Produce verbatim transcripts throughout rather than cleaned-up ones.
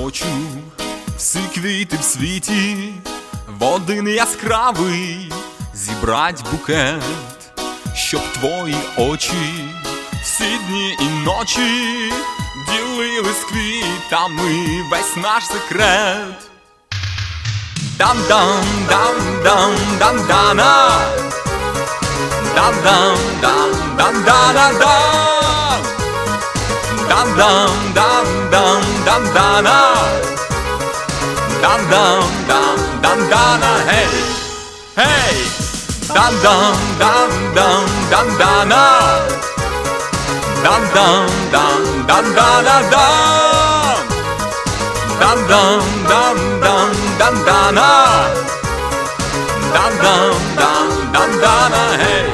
хочу всі квіти в світі в один яскравий зібрать букет, щоб твої очі всі дні і ночі ділили з квітами весь наш секрет. Дам-дам-дам-дам-дам-дана, дам-дам-дам-дам-дана-дам, дам-дам-дам-дам-дам-дана, дам-дам-дам-дам-дана, гей, гей, дам-дам-дам-дам-дам-дана, дам-дам-дам-дам-дана-дам, дам-дам-дам-дам-дам-дана, дам-дам-дам-дам-дана, гей.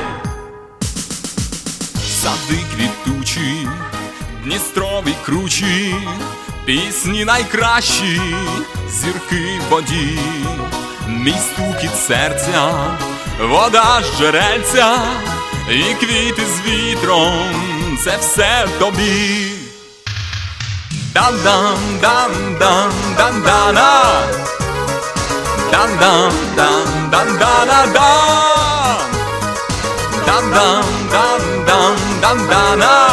Сади квітучі, Дністрові кручі, пісні найкращі, зірки в воді, мій стукіт серця, вода з джерельця, і квіти з вітром, це все тобі. Дам-дам-дам-дам-дам-дана, дам-дам-дам-дам-дана-дам, дам-дам-дам-дам-дам-дана,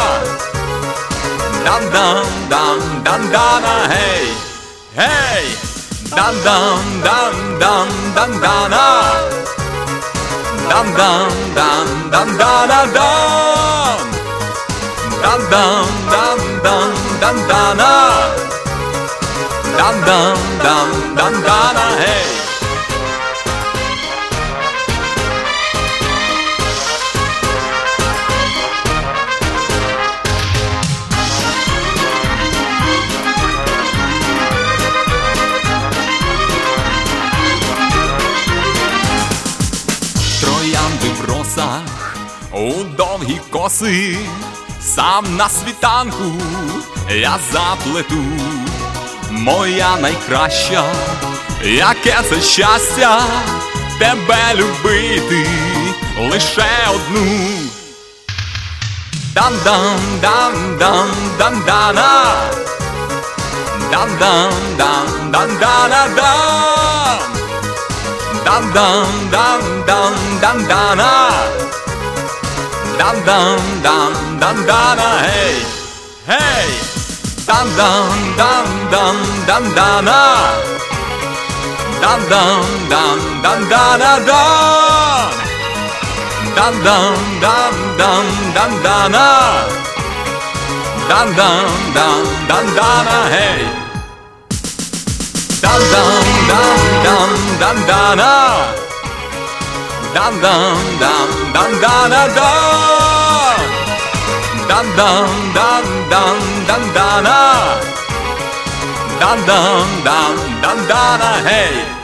дам-дам-дам-дам-дана, гей, гей, дам-дам-дам-дам-дам-дана, дам-дам-дам-дам-дана-дам, дам-дам-дам-дам-дам-дана, дам-дам-дам-дам-дана, гей. Троянди в росах, у довгі коси, сам на світанку я заплету. Моя найкраща, яке це щастя, тебе любити лише одну. Дам-дам-дам-дам-дам-дана, дам-дам-дам-дам-дана-дам, дам-дам-дам-дам-дам-дана, дам-дам-дам-дам-дана, гей, гей, дам-дам-дам-дам-дам-дана, дам-дам-дам-дам-дана-дам, дам-дам-дам-дам-дам-дана, дам-дам-дам-дам-дана, гей, дам-дам-дам-дам-дам-дана, дам-дам-дам-дам-дана-дам, дам-дам-дам-дам-дана, дам-дам-дам-дам-дана, гей.